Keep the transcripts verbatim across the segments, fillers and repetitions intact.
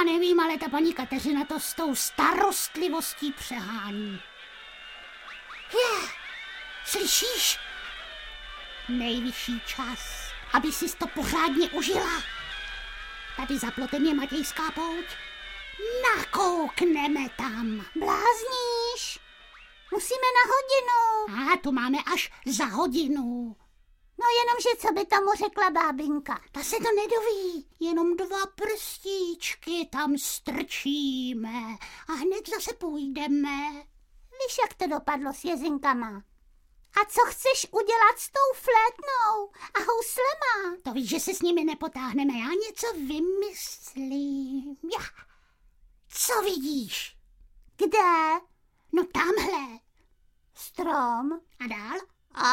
nevím, ale ta paní Kateřina to s tou starostlivostí přehání. Je, slyšíš? Nejvyšší čas, aby sis to pořádně užila. Tady za plotem je Matějská pouť. Nakoukneme tam. Blázníš? Musíme na hodinu. A tu máme až za hodinu. No jenomže co by tomu řekla bábinka? Ta se to nedoví. Jenom dva prstíčky tam strčíme a hned zase půjdeme. Víš, jak to dopadlo s jezinkama? A co chceš udělat s tou flétnou a houslema? To víš, že se s nimi nepotáhneme. Já něco vymyslím. Já. Co vidíš? Kde? No tamhle. Strom. A dál? A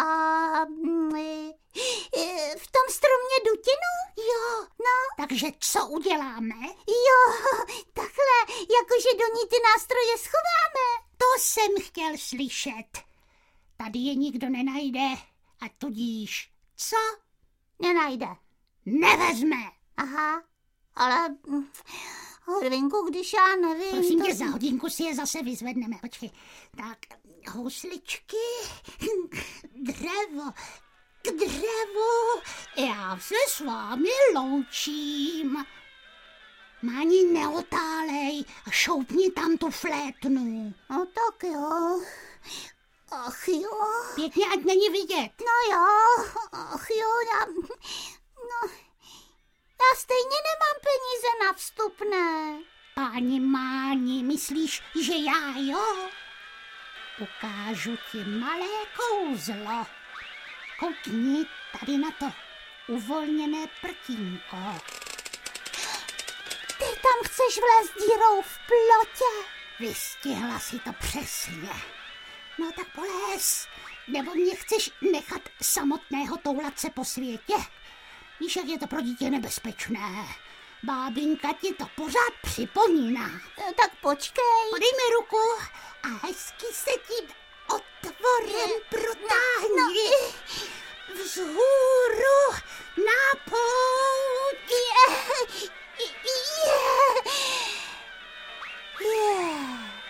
v tom stromě dutinu? Jo. No. Takže co uděláme? Jo, takhle, jakože do ní ty nástroje schováme. To jsem chtěl slyšet. Tady je nikdo nenajde a tudíž co? Nenajde. Nevezme. Aha, ale hodinku, když já nevím. Prosím to... tě, za hodinku si je zase vyzvedneme. Počkej. Tak, housličky, dřevo, k dřevu. Já se s vámi loučím. Máni, neotálej a šoupni tam tu flétnu. No tak jo. Ach jo. Pěkně, ať není vidět. No jo, ach jo, já... No, já stejně nemám peníze na vstupné. Páni Máni, myslíš, že já jo? Ukážu ti malé kouzlo. Koukni tady na to uvolněné prtínko. Ty tam chceš vlézt dírou v plotě? Vystihla si to přesně. No tak poléz, nebo mě chceš nechat samotného toulat se po světě? Víš, jak je to pro dítě nebezpečné. Bábinka ti to pořád připomíná. Tak počkej. Podej mi ruku a hezky se tím otvorem protáhni. Vzhůru na pouť.